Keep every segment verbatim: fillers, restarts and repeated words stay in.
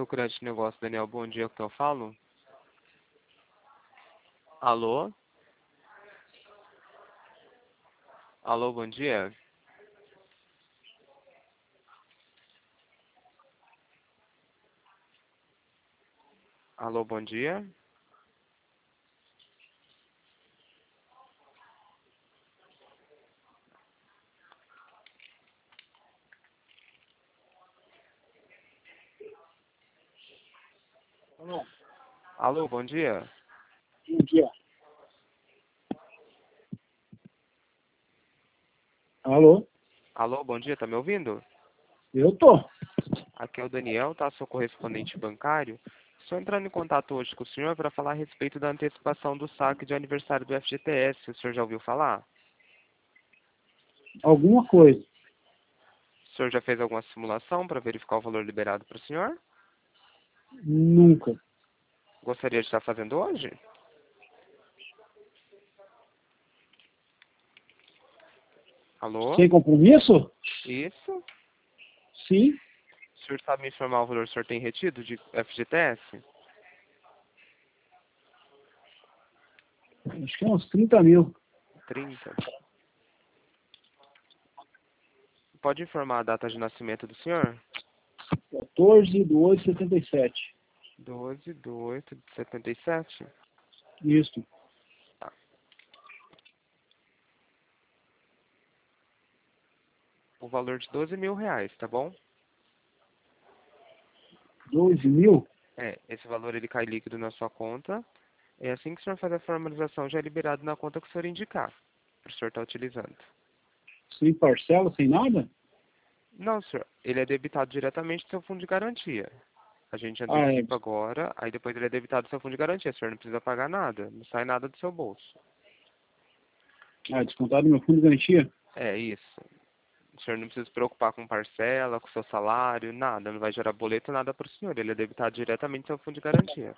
seu crédito de negócio, Daniel. Bom dia, com quem eu falo? Alô? Alô, bom dia. Alô, bom dia. Alô, Alô, bom dia. bom dia. Alô, Alô, bom dia, tá me ouvindo? eu tô. Aqui é o Daniel, tá? Sou correspondente bancário. Estou entrando em contato hoje com o senhor para falar a respeito da antecipação do saque de aniversário do F G T S. O senhor já ouviu falar? Alguma coisa. O senhor já fez alguma simulação para verificar o valor liberado para o senhor? Nunca. Gostaria de estar fazendo hoje? Alô? Sem compromisso? Isso? Sim. O senhor sabe me informar o valor que o senhor tem retido de F G T S? Acho que é uns trinta mil. trinta. Pode informar a data de nascimento do senhor? quatorze de oito de setenta e sete. doze de oito de setenta e sete. Isso. Tá. O valor de doze mil reais, tá bom? doze mil? É, esse valor ele cai líquido na sua conta. É assim que o senhor faz a formalização, já é liberado na conta que o senhor indicar, para o senhor estar utilizando. Sem parcela, sem nada? Não, senhor, ele é debitado diretamente do seu fundo de garantia. A gente Ah, é. antecipa agora, aí depois ele é debitado do seu fundo de garantia. O senhor não precisa pagar nada, não sai nada do seu bolso. Ah, descontado no meu fundo de garantia? É isso. O senhor não precisa se preocupar com parcela, com seu salário, nada. Não vai gerar boleto, nada para o senhor. Ele é debitado diretamente do seu fundo de garantia.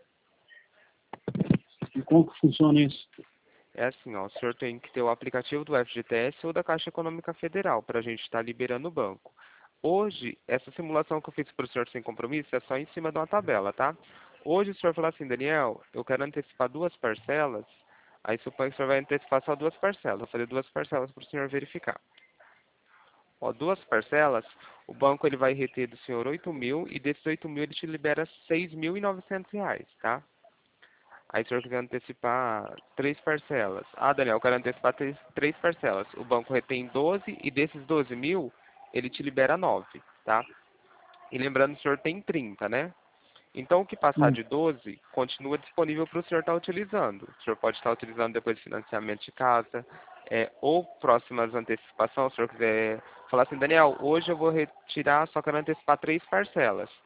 E como que funciona isso? É assim, ó, o senhor tem que ter o aplicativo do F G T S ou da Caixa Econômica Federal para a gente estar liberando o banco. Hoje, essa simulação que eu fiz para o senhor sem compromisso é só em cima de uma tabela, tá? Hoje o senhor falar assim, Daniel, eu quero antecipar duas parcelas, aí suponho que o senhor vai antecipar só duas parcelas. Vou fazer duas parcelas para o senhor verificar. Ó, duas parcelas, o banco ele vai reter do senhor oito mil e desses oito mil ele te libera seis mil e novecentos reais, tá? Aí o senhor quiser antecipar três parcelas. Ah, Daniel, eu quero antecipar três, três parcelas. O banco retém doze e desses doze mil, ele te libera nove, tá? E lembrando, o senhor tem trinta, né? Então, o que passar Hum. de doze, continua disponível para o senhor estar utilizando. O senhor pode estar utilizando depois de financiamento de casa, é, ou próximas antecipações, se o senhor quiser falar assim, Daniel, hoje eu vou retirar, só quero antecipar três parcelas.